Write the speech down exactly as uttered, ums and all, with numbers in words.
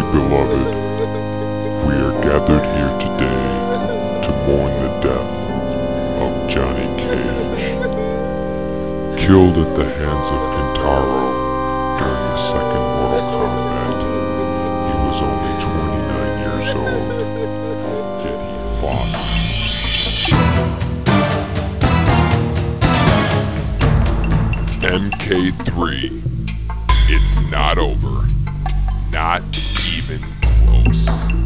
Beloved, we are gathered here today to mourn the death of Johnny Cage. Killed at the hands of Kintaro during the second Mortal Kombat, he was only twenty-nine years old, yet he fought. M K three. It's not over. Not even close.